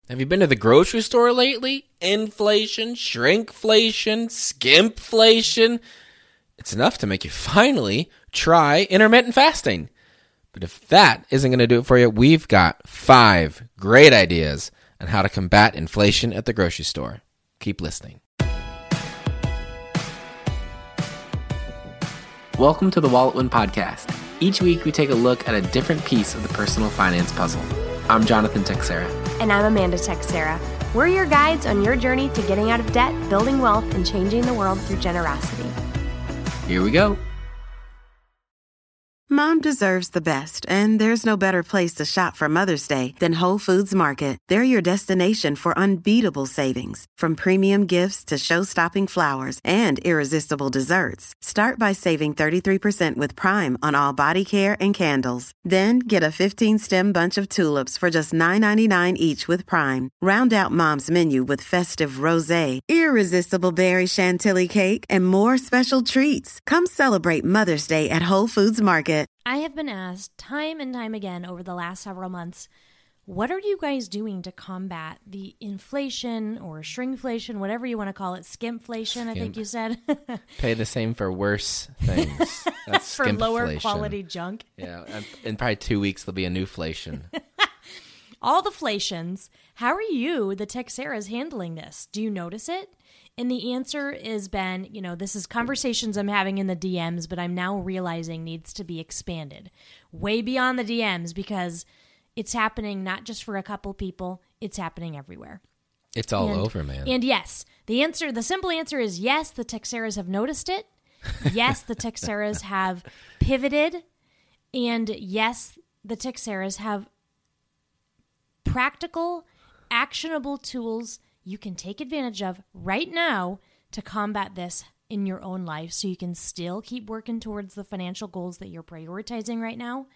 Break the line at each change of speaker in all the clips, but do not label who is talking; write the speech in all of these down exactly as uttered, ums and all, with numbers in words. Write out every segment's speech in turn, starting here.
Have you been to the grocery store lately? Inflation, shrinkflation, skimpflation. It's enough to make you finally try intermittent fasting. But if that isn't going to do it for you, we've got five great ideas on how to combat inflation at the grocery store. Keep listening. Welcome to the Wallet Win Podcast. Each week we take a look at a different piece of the personal finance puzzle. I'm Jonathan Texera.
And I'm Amanda Texera. We're your guides on your journey to getting out of debt, building wealth, and changing the world through generosity.
Here we go.
Mom deserves the best, and there's no better place to shop for Mother's Day than Whole Foods Market. They're your destination for unbeatable savings, from premium gifts to show-stopping flowers and irresistible desserts. Start by saving thirty-three percent with Prime on all body care and candles. Then get a fifteen-stem bunch of tulips for just nine ninety-nine each with Prime. Round out Mom's menu with festive rosé, irresistible berry chantilly cake, and more special treats. Come celebrate Mother's Day at Whole Foods Market.
I have been asked time and time again over the last several months, what are you guys doing to combat the inflation or shrinkflation, whatever you want to call it, skimpflation, I think you said.
Pay the same for worse things. That's
for lower
skimpflation.
Quality junk.
Yeah, in probably two weeks there'll be a newflation.
All the flations. How are you, the Texeras, handling this? Do you notice it? And the answer has been, you know, this is conversations I'm having in the D Ms, but I'm now realizing needs to be expanded way beyond the D Ms because it's happening not just for a couple people, it's happening everywhere.
It's all
and,
over, man.
And yes, the answer, the simple answer is yes, the Texeras have noticed it. Yes, the Texeras have pivoted. And yes, the Texeras have practical, actionable tools you can take advantage of right now to combat this in your own life so you can still keep working towards the financial goals that you're prioritizing right now.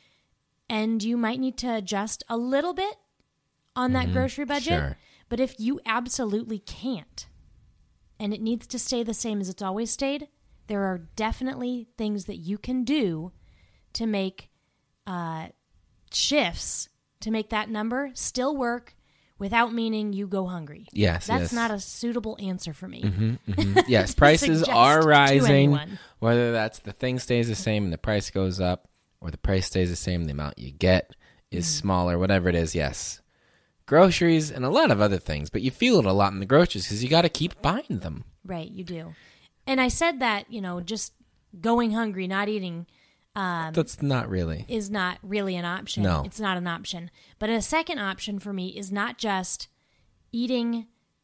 And you might need to adjust a little bit on that mm-hmm. grocery budget.
Sure.
But if you absolutely can't, and it needs to stay the same as it's always stayed, there are definitely things that you can do to make uh, shifts to make that number still work without meaning you go hungry.
Yes,
That's
yes.
not a suitable answer for me.
Mm-hmm, mm-hmm. Yes, prices are rising. Whether that's the thing stays the same and the price goes up, or the price stays the same and the amount you get is mm. smaller, whatever it is, yes. Groceries and a lot of other things, but you feel it a lot in the groceries because you got to keep buying them.
Right, you do. And I said that, you know, just going hungry, not eating... Um,
That's not really.
Is not really an option.
No.
It's not an option. But a second option for me is not just eating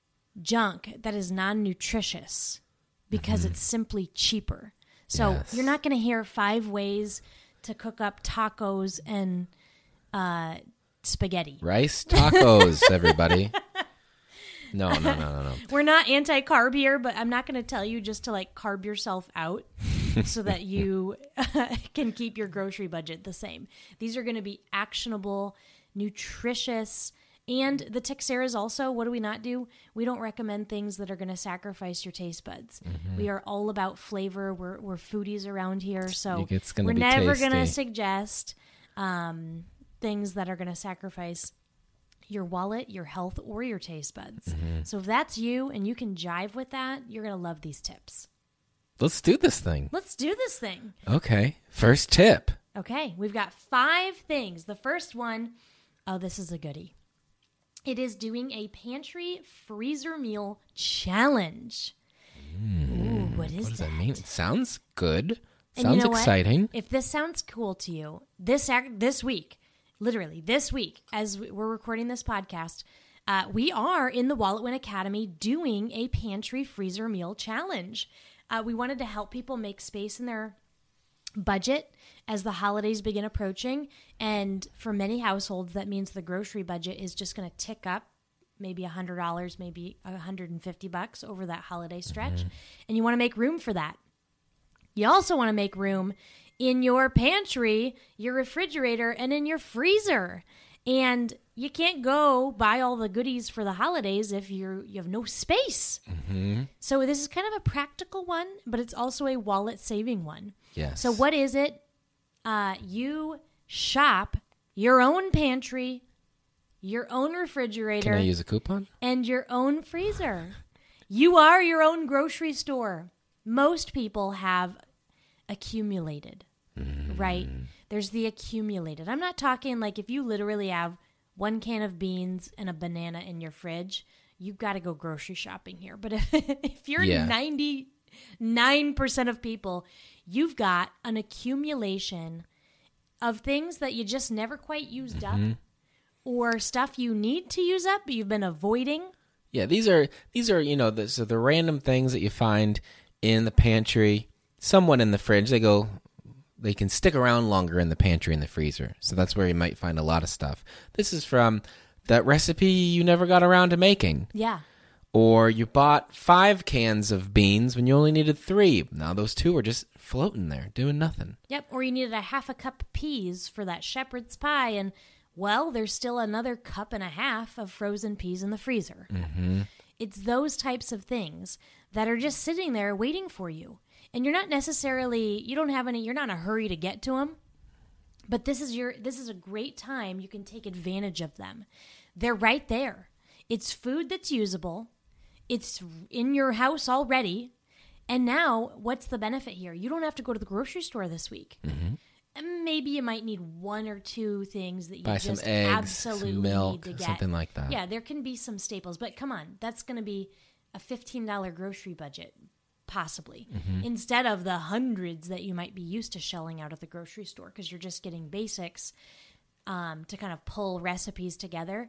junk that is non-nutritious because mm-hmm. it's simply cheaper. So
yes.
you're not going to hear five ways to cook up tacos and uh, spaghetti.
Rice tacos, everybody. No, no, no, no, no.
We're not anti-carb here, but I'm not going to tell you just to like carb yourself out so that you can keep your grocery budget the same. These are going to be actionable, nutritious, and the Texeras also, what do we not do? We don't recommend things that are going to sacrifice your taste buds. Mm-hmm. We are all about flavor. We're, we're foodies around here, so
it's gonna
we're
be
never
tasty.
going to suggest um, things that are going to sacrifice your wallet, your health, or your taste buds. Mm-hmm. So if that's you and you can jive with that, you're going to love these tips.
Let's do this thing.
Let's do this thing.
Okay. First tip.
Okay. We've got five things. The first one, oh, this is a goodie. It is doing a pantry freezer meal challenge.
Mm.
Ooh, what is
what does
that?
that mean? It sounds good.
And
sounds
you know
exciting.
What? If this sounds cool to you, this this week, literally this week, as we're recording this podcast, uh, we are in the Wallet Win Academy doing a pantry freezer meal challenge. Uh, we wanted to help people make space in their budget as the holidays begin approaching. And for many households, that means the grocery budget is just going to tick up maybe one hundred dollars, maybe one hundred fifty bucks over that holiday stretch. Mm-hmm. And you want to make room for that. You also want to make room in your pantry, your refrigerator, and in your freezer. And you can't go buy all the goodies for the holidays if you're you have no space. Mm-hmm. So this is kind of a practical one, but it's also a wallet-saving one.
Yes.
So what is it? Uh, you shop your own pantry, your own refrigerator,
Can I use a coupon?
and your own freezer. You are your own grocery store. Most people have accumulated, mm. right? There's the accumulated. I'm not talking like if you literally have one can of beans and a banana in your fridge, you've got to go grocery shopping here. But if, if you're
yeah.
ninety-nine percent of people, you've got an accumulation of things that you just never quite used mm-hmm. up, or stuff you need to use up but you've been avoiding.
Yeah, these are these are you know the, so the random things that you find in the pantry, somewhat in the fridge. They go, they can stick around longer in the pantry and the freezer. So that's where you might find a lot of stuff. This is from that recipe you never got around to making.
Yeah.
Or you bought five cans of beans when you only needed three. Now those two are just floating there, doing nothing.
Yep. Or you needed a half a cup of peas for that shepherd's pie, and well, there's still another cup and a half of frozen peas in the freezer.
Mm-hmm.
It's those types of things that are just sitting there waiting for you. And you're not necessarily, you don't have any, you're not in a hurry to get to them. But this is your, this is a great time. You can take advantage of them. They're right there. It's food that's usable. It's in your house already. And now, what's the benefit here? You don't have to go to the grocery store this week.
Mm-hmm.
And maybe you might need one or two things that you
Buy
just
some eggs,
absolutely
some milk,
need to get.
something like that.
Yeah, there can be some staples. But come on, that's going to be a fifteen dollars grocery budget, possibly,
mm-hmm.
instead of the hundreds that you might be used to shelling out at the grocery store, because you're just getting basics um, to kind of pull recipes together.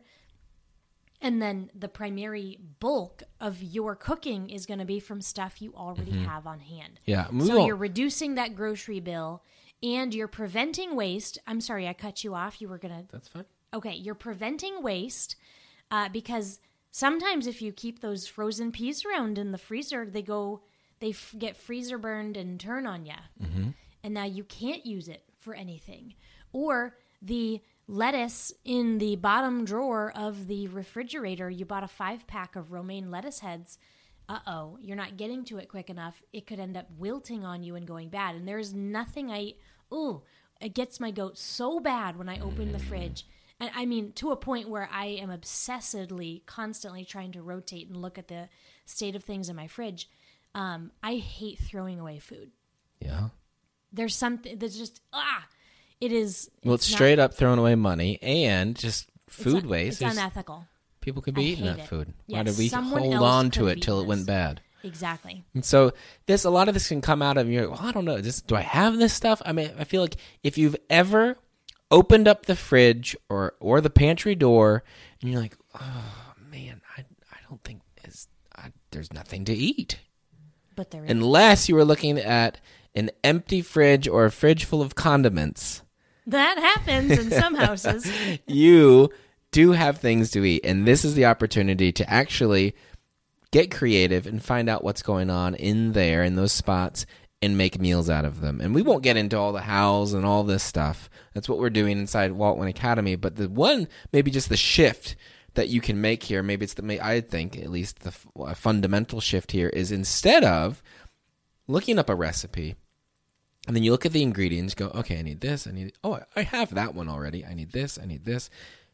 And then the primary bulk of your cooking is going to be from stuff you already
mm-hmm.
have on hand.
Yeah, we
so
won't.
You're reducing that grocery bill, and you're preventing waste. I'm sorry, I cut you off. You were going to...
That's fine.
Okay, you're preventing waste uh, because sometimes if you keep those frozen peas around in the freezer, they go, they f- get freezer burned and turn on you.
Mm-hmm.
And now you can't use it for anything. Or the lettuce in the bottom drawer of the refrigerator, you bought a five pack of romaine lettuce heads. Uh-oh, you're not getting to it quick enough. It could end up wilting on you and going bad. And there's nothing I, ooh, it gets my goat so bad when I open the fridge. And I mean, to a point where I am obsessively, constantly trying to rotate and look at the state of things in my fridge. Um, I hate throwing away food.
Yeah.
There's something that's just, ah, it is.
Well, it's, it's straight not, up throwing away money and just food
it's,
waste.
It's unethical.
People could be
I
eating that
it.
food.
Yes,
Why did we
someone
hold
else
on to
could
it till it
this.
went bad?
Exactly.
And so this, a lot of this can come out of your, well, I don't know, just, do I have this stuff? I mean, I feel like if you've ever opened up the fridge or, or the pantry door and you're like, oh man, I, I don't think it's, I, there's nothing to eat.
But there is.
Unless you were looking at an empty fridge or a fridge full of condiments.
That happens in some houses.
You do have things to eat. And this is the opportunity to actually get creative and find out what's going on in there, in those spots, and make meals out of them. And we won't get into all the hows and all this stuff. That's what we're doing inside Walt Whitman Academy. But the one, maybe just the shift that you can make here, maybe it's the, I think at least the uh, fundamental shift here is instead of looking up a recipe, and then you look at the ingredients, go, okay, I need this, I need, oh, I have that one already. I need this, I need this.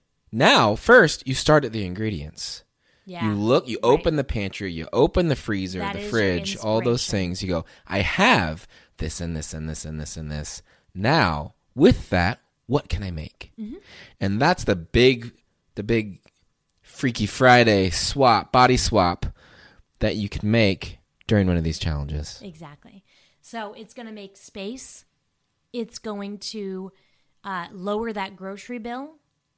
Now, first, you start at the ingredients.
Yeah.
You look, you
right.
open the pantry, you open the freezer,
that
the fridge, all those things. You go, I have this and this and this and this and this. Now, with that, what can I make?
Mm-hmm.
And that's the big, the big Freaky Friday swap, body swap that you can make during one of these challenges.
Exactly. So it's going to make space. It's going to uh, lower that grocery bill.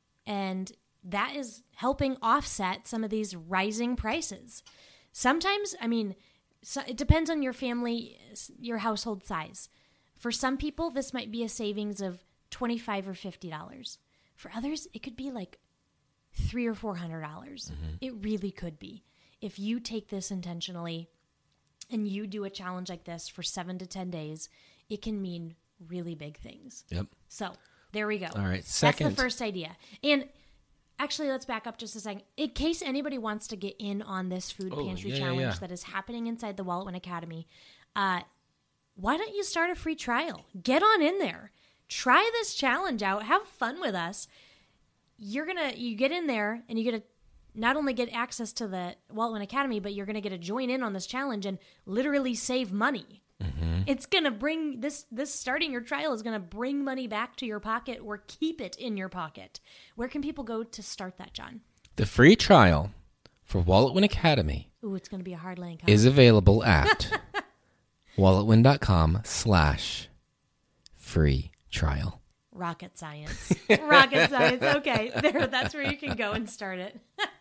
And that is helping offset some of these rising prices. Sometimes, I mean, so it depends on your family, your household size. For some people, this might be a savings of twenty-five dollars or fifty dollars. For others, it could be like three hundred dollars or four hundred dollars. Mm-hmm. It really could be. If you take this intentionally and you do a challenge like this for seven to ten days, it can mean really big things.
Yep.
So there we go.
All right. Second.
That's the first idea. And actually, let's back up just a second. In case anybody wants to get in on this food
oh,
pantry
yeah,
challenge
yeah, yeah.
that is happening inside the Walt Whitman Academy, uh, why don't you start a free trial? Get on in there. Try this challenge out. Have fun with us. you're going to, you get in there and you get to not only get access to the Walt Whitman Academy, but you're going to get to join in on this challenge and literally save money. Mm-hmm. It's going to bring this, this starting your trial is going to bring money back to your pocket or keep it in your pocket. Where can people go to start that, John?
The free trial for Walt Whitman Academy
Ooh, it's going to be a hard line.
is available at walletwin.com slash free trial.
Rocket science. Rocket science. Okay, there. That's where you can go and start it.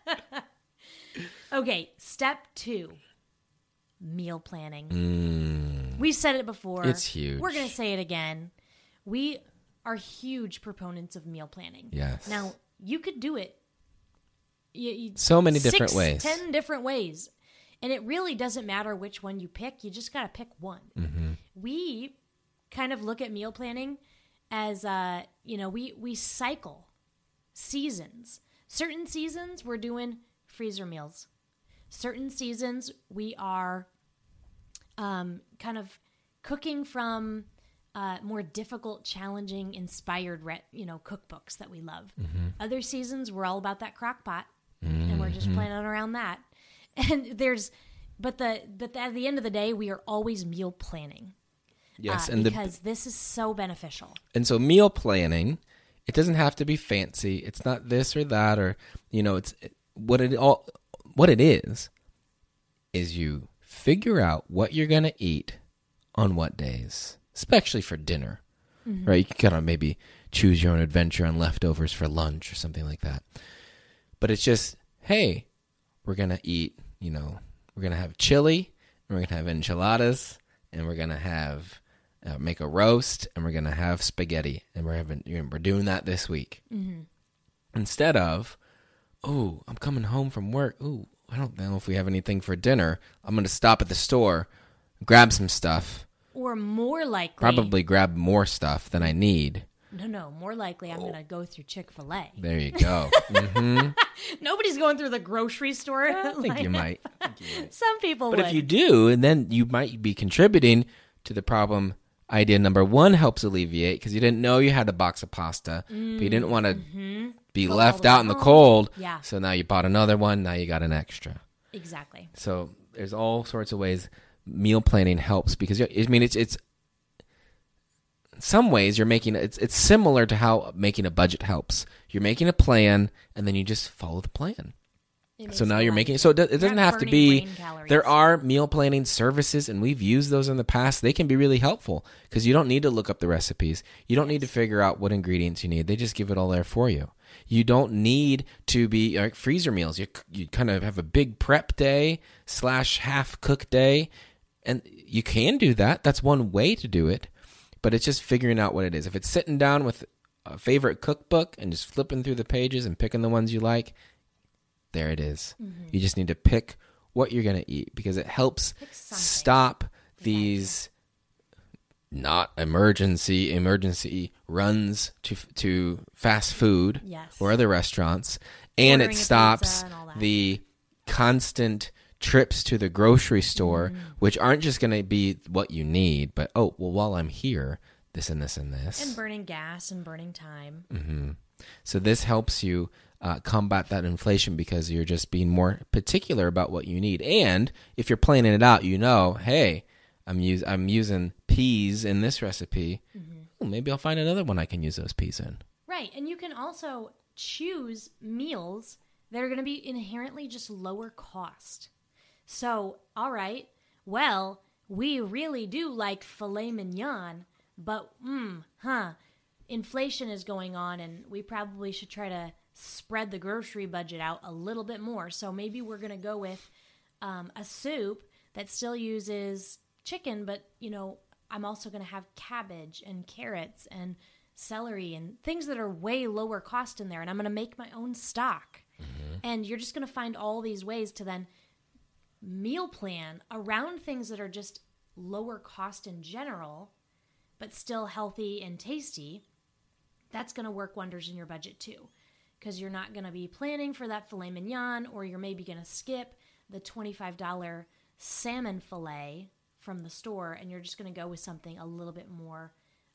Okay, step two, meal planning.
Mm,
We've said it before.
it's huge.
We're going to say it again. We are huge proponents of meal planning.
Yes.
Now, you could do it you, you,
So many
six,
different ways.
ten different ways. And it really doesn't matter which one you pick. You just got to pick one.
Mm-hmm.
We kind of look at meal planning as, uh, you know, we, we cycle seasons. Certain seasons, we're doing freezer meals. Certain seasons, we are um, kind of cooking from uh, more difficult, challenging, inspired, re- you know, cookbooks that we love. Mm-hmm. Other seasons, we're all about that crock pot, mm-hmm. and we're just planning around that. And there's, but the but at the end of the day, we are always meal planning.
Yes,
uh,
and
because
the,
this is so beneficial.
and so meal planning, it doesn't have to be fancy. It's not this or that, or you know, it's what it all what it is. Is you figure out what you're gonna eat on what days, especially for dinner, mm-hmm. right? You can kind of maybe choose your own adventure on leftovers for lunch or something like that. But it's just, hey, we're gonna eat. You know, we're gonna have chili, and we're gonna have enchiladas, and we're gonna have uh, make a roast, and we're gonna have spaghetti, and we're having you know, we're doing that this week. Mm-hmm. Instead of, oh, I'm coming home from work. Ooh, I don't know if we have anything for dinner. I'm gonna stop at the store, grab some stuff,
or more likely,
probably grab more stuff than I need.
No, no, more likely I'm going to go through Chick-fil-A.
There you go. Mm-hmm.
Nobody's going through the grocery store.
I think you might. I think you might.
Some people
but
would.
if you do, and then you might be contributing to the problem idea number one helps alleviate because you didn't know you had a box of pasta, mm, but you didn't want to mm-hmm. be Go left out in the cold.
Yeah.
So now you bought another one. Now you got an extra.
Exactly.
So there's all sorts of ways meal planning helps because, I mean, it's it's in some ways you're making it's it's similar to how making a budget helps. You're making a plan and then you just follow the plan. So now you're making so it doesn't have to be. There are meal planning services, and we've used those in the past. They can be really helpful because you don't need to look up the recipes. You don't need to figure out what ingredients you need. They just give it all there for you. You don't need to be like freezer meals. You you kind of have a big prep day slash half cook day, and you can do that. That's one way to do it, but it's just figuring out what it is. If it's sitting down with a favorite cookbook and just flipping through the pages and picking the ones you like. There it is. Mm-hmm. You just need to pick what you're going to eat because it helps stop these not emergency emergency runs to to fast food
yes.
or other restaurants, and
Ordering
it stops
and
the constant trips to the grocery store, mm-hmm. which aren't just going to be what you need, but oh, well, while I'm here, this and this and this.
And burning gas and burning time.
Mm-hmm. So this helps you Uh, combat that inflation because you're just being more particular about what you need. And if you're planning it out, you know, hey, I'm use I'm using peas in this recipe. Mm-hmm. Ooh, maybe I'll find another one I can use those peas in.
Right, and you can also choose meals that are going to be inherently just lower cost. So, all right, well, we really do like filet mignon, but, mm, huh, inflation is going on, and we probably should try to spread the grocery budget out a little bit more. So maybe we're going to go with um, a soup that still uses chicken, but, you know, I'm also going to have cabbage and carrots and celery and things that are way lower cost in there. And I'm going to make my own stock. Mm-hmm. And you're just going to find all these ways to then meal plan around things that are just lower cost in general, but still healthy and tasty. That's going to work wonders in your budget too. Because you're not going to be planning for that filet mignon, or you're maybe going to skip the twenty-five dollars salmon fillet from the store, and you're just going to go with something a little bit more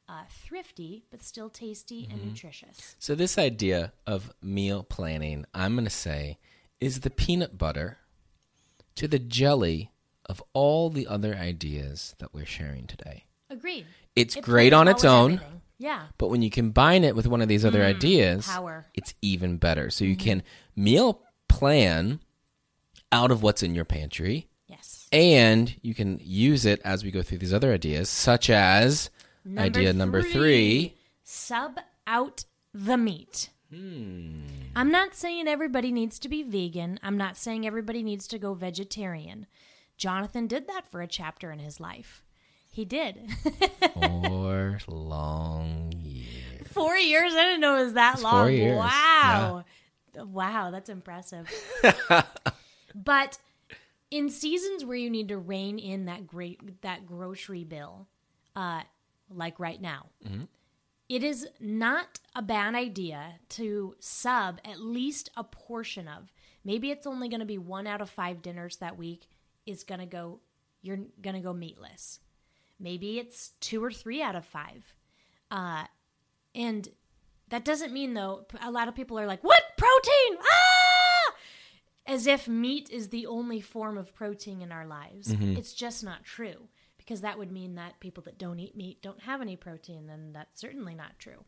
uh, thrifty, but still tasty mm-hmm. and nutritious.
So this idea of meal planning, I'm going to say, is the peanut butter to the jelly of all the other ideas that we're sharing today.
Agreed.
It's
it
great on its own.
Everything. Yeah.
But when you combine it with one of these other
mm,
ideas,
power.
It's even better. So you
mm-hmm.
can meal plan out of what's in your pantry.
Yes.
And you can use it as we go through these other ideas, such as number idea number three. three.
Sub out the meat.
Hmm.
I'm not saying everybody needs to be vegan. I'm not saying everybody needs to go vegetarian. Jonathan did that for a chapter in his life. He did.
Four long years.
Four years? I didn't know it was that
it's
long.
Four years.
Wow. Yeah. Wow, that's impressive. But in seasons where you need to rein in that great that grocery bill, uh, like right now, mm-hmm. it is not a bad idea to sub at least a portion of. Maybe it's only going to be one out of five dinners that week is going to go. You're going to go meatless. Maybe it's two or three out of five. Uh, and that doesn't mean, though, a lot of people are like, what? Protein? Ah! As if meat is the only form of protein in our lives. Mm-hmm. It's just not true, because that would mean that people that don't eat meat don't have any protein, and that's certainly not true.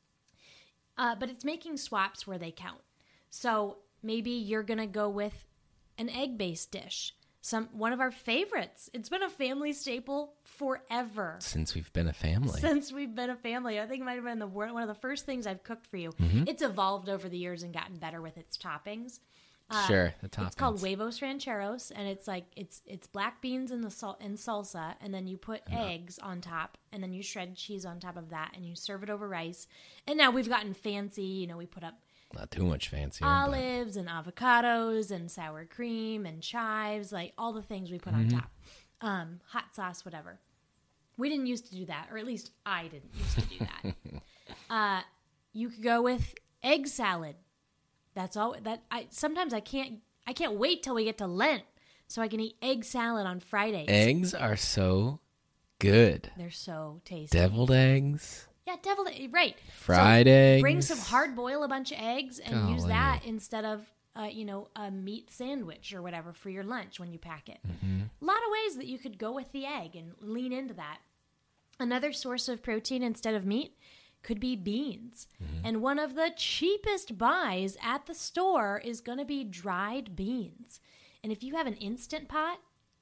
Uh, but it's making swaps where they count. So maybe you're going to go with an egg-based dish. Some one of our favorites. It's been a family staple forever.
Since we've been a family.
Since we've been a family. I think it might have been the one of the first things I've cooked for you.
Mm-hmm.
It's evolved over the years and gotten better with its toppings.
Uh, sure, the toppings.
It's called huevos rancheros, and it's like it's it's black beans and the sal- and salsa, and then you put uh-huh. eggs on top, and then you shred cheese on top of that, and you serve it over rice. And now we've gotten fancy. You know, we put up
not too much fancier.
Olives but... and avocados and sour cream and chives, like all the things we put mm-hmm. on top. Um, hot sauce, whatever. We didn't used to do that, or at least I didn't used to do that. uh, you could go with egg salad. That's all. That I sometimes I can't. I can't wait till we get to Lent so I can eat egg salad on Fridays.
Eggs are so good.
They're so tasty.
Deviled eggs.
Yeah, deviled, right.
Fried
so
eggs.
Bring some hard boil a bunch of eggs and
Golly.
use that instead of, uh, you know, a meat sandwich or whatever for your lunch when you pack it.
Mm-hmm.
A lot of ways that you could go with the egg and lean into that. Another source of protein instead of meat could be beans. Mm-hmm. And one of the cheapest buys at the store is going to be dried beans. And if you have an Instant Pot,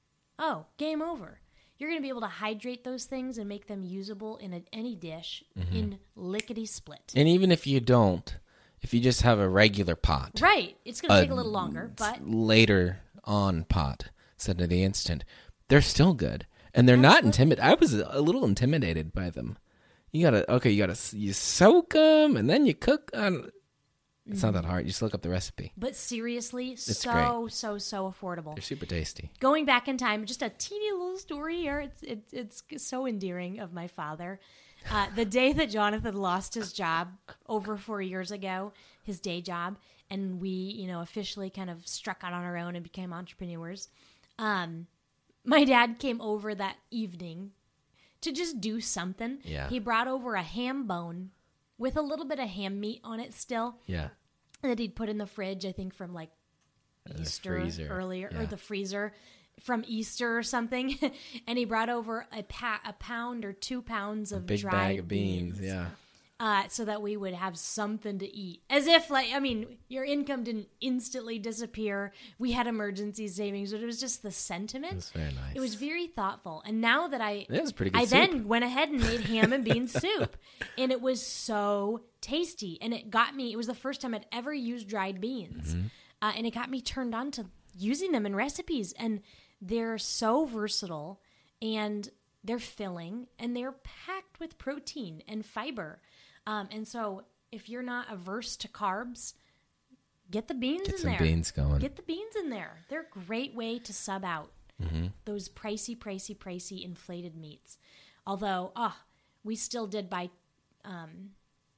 oh, game over. You're going to be able to hydrate those things and make them usable in a, any dish mm-hmm. in lickety-split.
And even if you don't, if you just have a regular pot.
Right. It's going to take a little longer, but...
later on pot instead of the instant. They're still good. And they're Absolutely. not intimidated. I was a little intimidated by them. You got to, okay, you got to, you soak them and then you cook on... It's not that hard. You just look up the recipe.
But seriously,
it's
so,
great.
so, so affordable.
They're super tasty.
Going back in time, just a teeny little story here. It's it, it's so endearing of my father. Uh, the day that Jonathan lost his job over four years ago, his day job, and we, you know, officially kind of struck out on our own and became entrepreneurs, um, my dad came over that evening to just do something.
Yeah.
He brought over a ham bone with a little bit of ham meat on it still.
Yeah.
That he'd put in the fridge, I think, from like
uh,
Easter
freezer.
earlier,
yeah.
or the freezer from Easter or something. And he brought over a, pa- a pound or two pounds of
a big
dried
bag of beans.
beans.
Yeah.
Uh, so that we would have something to eat. As if, like, I mean, your income didn't instantly disappear. We had emergency savings, but it was just the sentiment. It
was very nice.
It was very thoughtful. And now that I...
It was pretty good
I
soup.
then went ahead and made ham and bean soup. And it was so tasty. And it got me... It was the first time I'd ever used dried beans. Mm-hmm. Uh, and it got me turned on to using them in recipes. And they're so versatile. And they're filling. And they're packed with protein and fiber. Um, and so if you're not averse to carbs, get the beans
get
in
some
there.
beans going.
Get the beans in there. They're a great way to sub out
mm-hmm.
those pricey, pricey, pricey inflated meats. Although, oh, we still did buy um,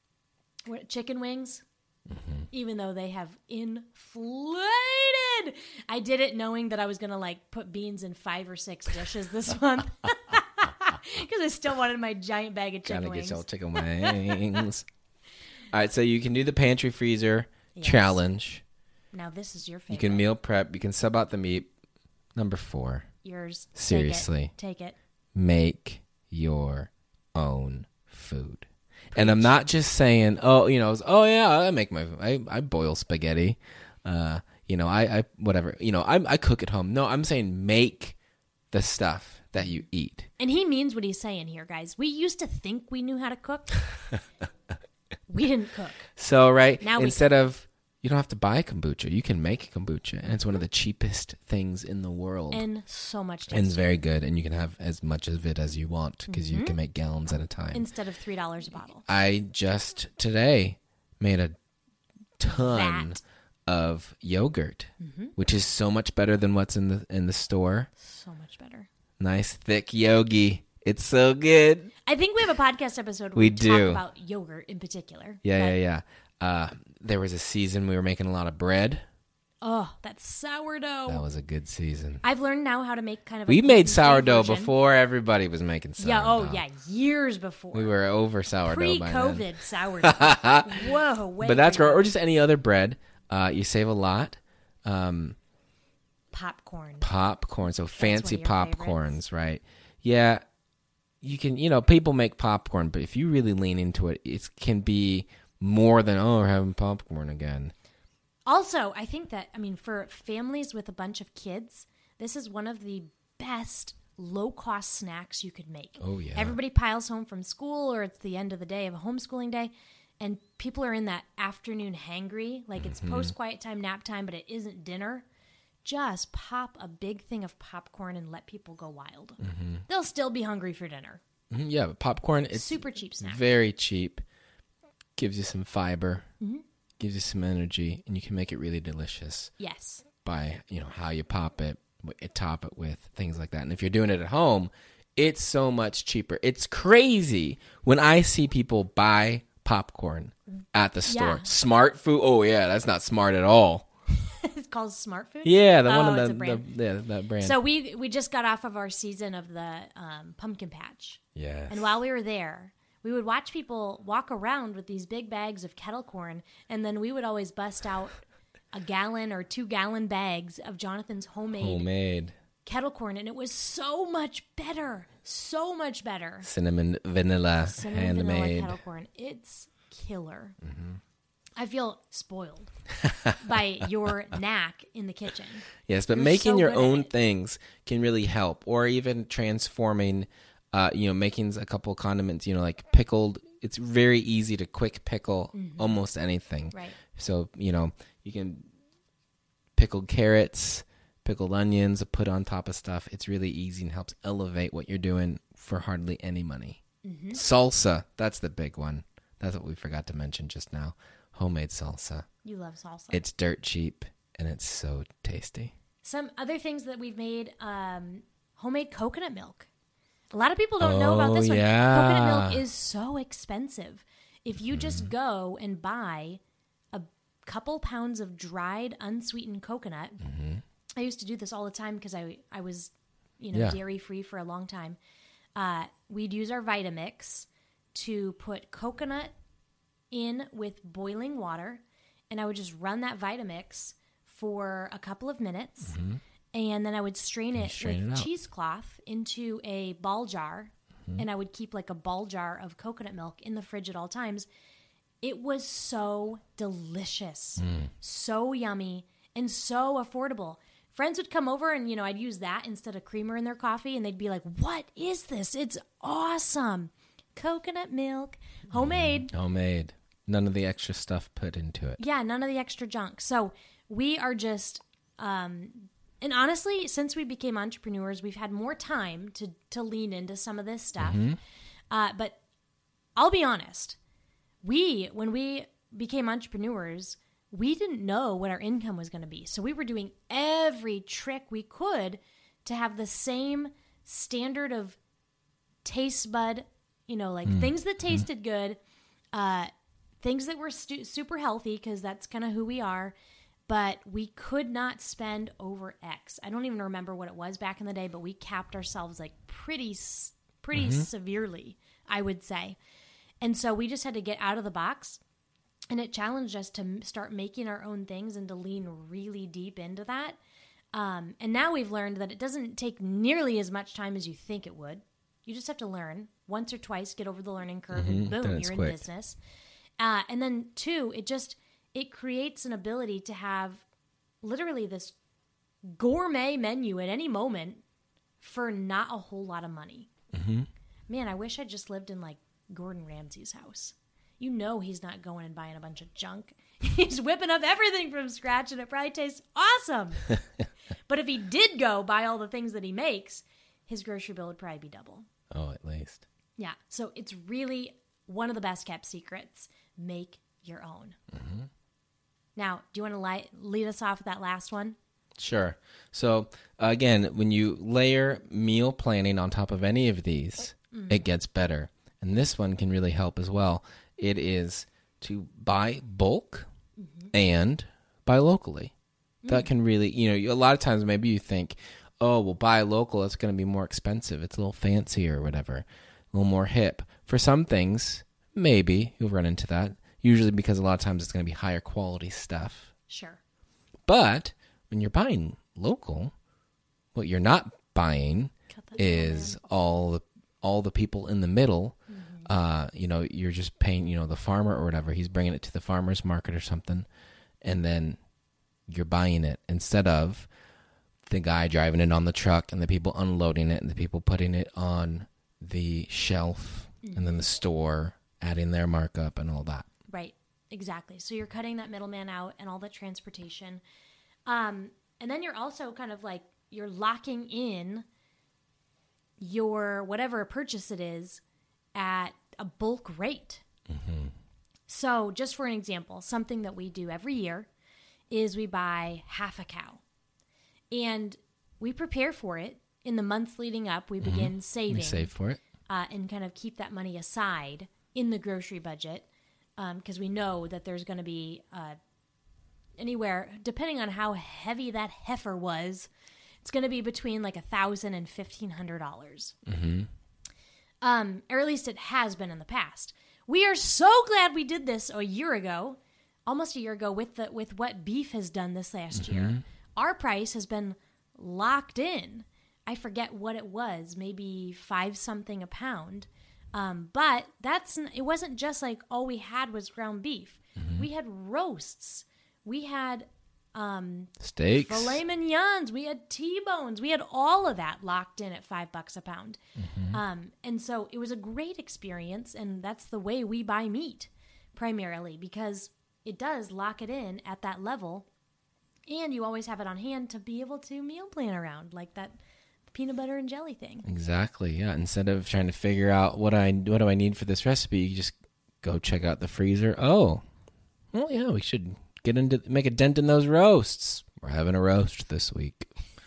what, chicken wings, mm-hmm. even though they have inflated. I did it knowing that I was going to like put beans in five or six dishes this month. Because because I still wanted my giant bag of chicken
Gotta
wings.
get your chicken wings. All right, so you can do the pantry freezer
Yes.
challenge.
Now this is your favorite.
You can meal prep. You can sub out the meat. Number four,
Yours.
Seriously.
Take it. Take it.
make your own food. And I'm not just saying, oh, you know, oh yeah, I make my, I, I boil spaghetti. Uh, you know, I, I whatever. You know, I, I cook at home. No, I'm saying make the stuff that you eat.
And he means what he's saying here, guys. We used to think we knew how to cook. We didn't cook.
So, right,
Now we
instead of, you don't have to buy kombucha. You can make kombucha, and it's one of the cheapest things in the world.
And so much tastier.
And it's very good, and you can have as much of it as you want because you can make gallons at a time.
Instead of three dollars a bottle.
I just today made a ton
That.
of yogurt, which is so much better than what's in the in the store.
So much better.
Nice thick yogi. It's so good.
I think we have a podcast episode where
We
we,
do.
talk about yogurt in particular.
Yeah,
But,
yeah, yeah. Uh, there was a season we were making a lot of bread.
Oh, that sourdough.
That was a good season.
I've learned now how to make kind of a
We made
gluten-free
sourdough
version.
before everybody was making sourdough.
Yeah, oh yeah, years before.
We were over sourdough by then.
Pre-COVID sourdough. Whoa, way
But that's
pre-
great. Or just any other bread. Uh, you save a lot. Um,
popcorn.
popcorn, so fancy
one of your
popcorns,
favorites.
right? Yeah, you can, you know, people make popcorn, but if you really lean into it, it can be more than, oh, we're having popcorn again.
Also, I think that, I mean, for families with a bunch of kids, this is one of the best low-cost snacks you could make.
Oh, yeah.
Everybody piles home from school, or it's the end of the day of a homeschooling day, and people are in that afternoon hangry, like it's
Mm-hmm.
post-quiet time, nap time, but it isn't dinner. Just pop a big thing of popcorn and let people go wild.
Mm-hmm.
They'll still be hungry for dinner.
Mhm, yeah, but popcorn, it's
Super cheap snack.
very cheap, gives you some fiber,
Mm-hmm.
gives you some energy, and you can make it really delicious
Yes.
by, you know, how you pop it, what you top it with, things like that. And if you're doing it at home, it's so much cheaper. It's crazy when I see people buy popcorn at the store.
Yeah.
Smart food. Oh yeah, that's not smart at all.
It's called Smart Food?
Yeah, the
Oh,
one
it's
of
a
the,
brand.
the yeah, that brand.
So we we just got off of our season of the um, pumpkin patch.
yes.
And while we were there, we would watch people walk around with these big bags of kettle corn, and then we would always bust out a gallon or two gallon bags of Jonathan's homemade
homemade
kettle corn, and it was so much better. So much better.
cinnamon vanilla
Cinnamon vanilla
handmade.
kettle corn. It's killer.
Mm-hmm.
I feel spoiled by your knack in the kitchen.
Yes, but
You're
making
so
your
good at
own
it.
things can really help, or even transforming, uh, you know, making a couple condiments, you know, like pickled. It's very easy to quick pickle almost anything.
Mm-hmm. Right.
So, you know, you can pickled carrots, pickled onions, put on top of stuff. It's really easy and helps elevate what you're doing for hardly any money.
Mm-hmm.
Salsa, that's the big one. That's what we forgot to mention just now. Homemade salsa.
You love salsa.
It's dirt cheap and it's so tasty.
Some other things that we've made, um, homemade coconut milk. A lot of people don't know about this
Oh,
one.
yeah.
Coconut milk is so expensive. If you
Mm.
just go and buy a couple pounds of dried, unsweetened coconut,
Mm-hmm.
I used to do this all the time because I, I was, you know,
Yeah.
dairy-free for a long time. Uh, we'd use our Vitamix to put coconut in with boiling water, and I would just run that Vitamix for a couple of minutes, and then I would strain it
strain
with
it out.
cheesecloth into a ball jar, and I would keep like a ball jar of coconut milk in the fridge at all times. It was so delicious, so yummy, and so affordable. Friends would come over and, you know, I'd use that instead of creamer in their coffee, and they'd be like, "What is this? It's awesome." Coconut milk, homemade.
Homemade. None of the extra stuff put into it.
Yeah, none of the extra junk. So we are just, um, and honestly, since we became entrepreneurs, we've had more time to to lean into some of this stuff. Uh, but I'll be honest, we when we became entrepreneurs, we didn't know what our income was going to be. So we were doing every trick we could to have the same standard of taste bud, you know, like things that tasted good, uh, things that were stu- super healthy, because that's kind of who we are, but we could not spend over X. I don't even remember what it was back in the day, but we capped ourselves like pretty, s- pretty
Mm-hmm.
severely, I would say. And so we just had to get out of the box, and it challenged us to m- start making our own things and to lean really deep into that. Um, and now we've learned that it doesn't take nearly as much time as you think it would. You just have to learn once or twice, get over the learning curve,
Mm-hmm.
and boom,
Then it's
you're
quick.
in business. Uh, and then two, it just it creates an ability to have literally this gourmet menu at any moment for not a whole lot of money.
Mm-hmm.
Man, I wish I just lived in like Gordon Ramsay's house. You know he's not going and buying a bunch of junk. He's whipping up everything from scratch, and it probably tastes awesome. But if he did go buy all the things that he makes, his grocery bill would probably be double.
Oh, at least.
Yeah, so it's really one of the best kept secrets. Make your own.
Mm-hmm.
Now, do you want to li- lead us off with that last one?
Sure. So, uh, again, when you layer meal planning on top of any of these,
Mm-hmm.
it gets better. And this one can really help as well. It is to buy bulk
Mm-hmm.
and buy locally.
Mm.
That can really, you know, you- a lot of times maybe you think, oh, well, buy local, it's going to be more expensive. It's a little fancier or whatever, a little more hip. For some things, maybe you'll run into that, usually because a lot of times it's going to be higher quality stuff.
Sure.
But when you're buying local, what you're not buying
Cut that
is all the all the people in the middle. Uh, you know, you're just paying, you know, the farmer or whatever. He's bringing it to the farmer's market or something, and then you're buying it instead of the guy driving it on the truck and the people unloading it and the people putting it on the shelf and then the store adding their markup and all that.
Right, exactly. So you're cutting that middleman out and all the transportation. Um, and then you're also kind of like, you're locking in your whatever purchase it is at a bulk rate.
Mm-hmm.
So just for an example, something that we do every year is we buy half a cow. And we prepare for it. In the months leading up, we begin saving.
We save for it.
Uh, and kind of keep that money aside in the grocery budget because um, we know that there's going to be uh, anywhere, depending on how heavy that heifer was, it's going to be between like a thousand and fifteen hundred dollars.
Mm-hmm.
Um, or at least it has been in the past. We are so glad we did this a year ago, almost a year ago, with the with what beef has done this last
Mm-hmm.
year. Our price has been locked in. I forget what it was, maybe five something a pound. Um, but that's it wasn't just like all we had was ground beef.
Mm-hmm.
We had roasts. We had um,
Steaks.
filet mignons. We had T-bones. We had all of that locked in at five bucks a pound.
Mm-hmm.
Um, and so it was a great experience, and that's the way we buy meat primarily because it does lock it in at that level, and you always have it on hand to be able to meal plan around, like that peanut butter and jelly thing.
Exactly. Yeah. Instead of trying to figure out what I what do I need for this recipe, you just go check out the freezer. Oh, well, yeah, we should get into make a dent in those roasts. We're having a roast this week.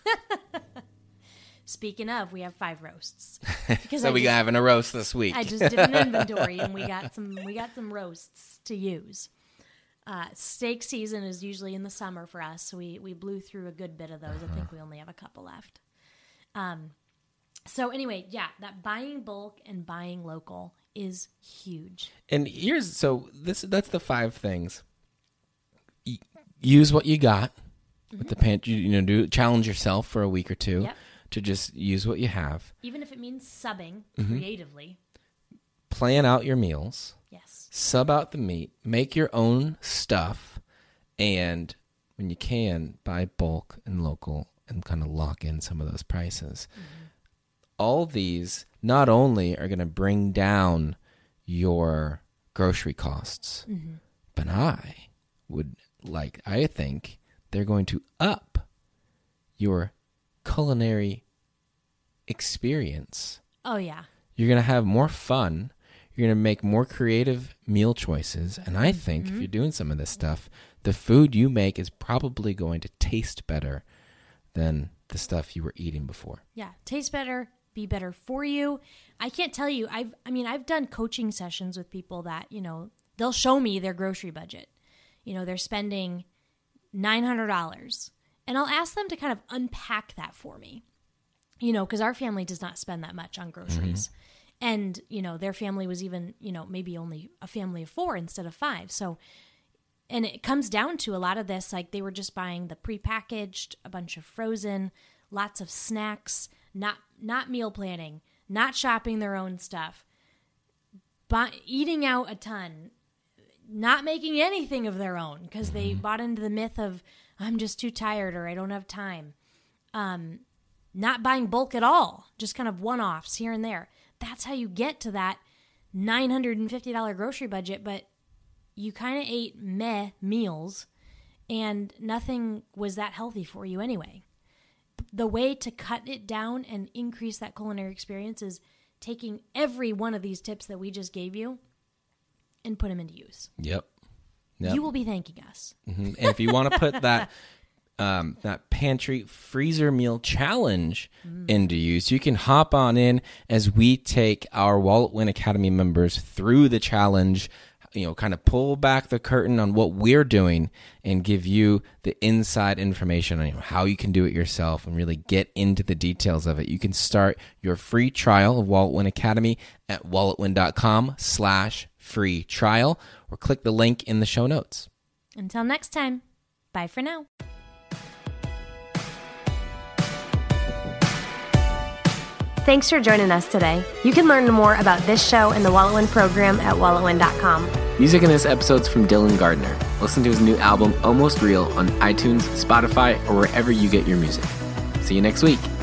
Speaking of, we have five roasts.
So
I
we
just-
having a roast this week.
I just did an inventory, and we got some we got some roasts to use. Uh, steak season is usually in the summer for us, so we we blew through a good bit of those. I think we only have a couple left. Um, so anyway, yeah, that buying bulk and buying local is huge.
And here's so this that's the five things. Y- use what you got with the pantry. You know, do challenge yourself for a week or two
Yep.
to just use what you have.
Even if it means subbing
Mm-hmm.
creatively.
Plan out your meals.
Yes.
Sub out the meat. Make your own stuff, and when you can, buy bulk and local, and kind of lock in some of those prices. Mm-hmm. All these not only are going to bring down your grocery costs,
Mm-hmm.
but I would like, I think they're going to up your culinary experience.
Oh yeah.
You're going to have more fun. You're going to make more creative meal choices. And I think
Mm-hmm.
if you're doing some of this stuff, the food you make is probably going to taste better than the stuff you were eating before.
Yeah, taste better, be better for you. I can't tell you. I've, I mean, I've done coaching sessions with people that, you know, they'll show me their grocery budget. You know, they're spending nine hundred dollars. And I'll ask them to kind of unpack that for me. You know, because our family does not spend that much on groceries. And, you know, their family was even, you know, maybe only a family of four instead of five. So, and it comes down to a lot of this, like they were just buying the prepackaged, a bunch of frozen, lots of snacks, not not meal planning, not shopping their own stuff, but eating out a ton, not making anything of their own because they bought into the myth of, I'm just too tired or I don't have time. Um, not buying bulk at all, just kind of one-offs here and there. That's how you get to that nine hundred fifty dollars grocery budget, but you kind of ate meh meals and nothing was that healthy for you anyway. The way to cut it down and increase that culinary experience is taking every one of these tips that we just gave you and put them into use.
Yep. Yep.
You will be thanking us.
Mm-hmm. And if you want to put that um, that pantry freezer meal challenge mm. into use, you can hop on in as we take our Wallet Win Academy members through the challenge, you know, kind of pull back the curtain on what we're doing and give you the inside information on, you know, how you can do it yourself and really get into the details of it. You can start your free trial of Wallet Win Academy at walletwin.com slash free trial or click the link in the show notes.
Until next time, bye for now.
Thanks for joining us today. You can learn more about this show and the Wallet Win program at wallet win dot com.
Music in this episode's from Dylan Gardner. Listen to his new album, Almost Real, on iTunes, Spotify, or wherever you get your music. See you next week.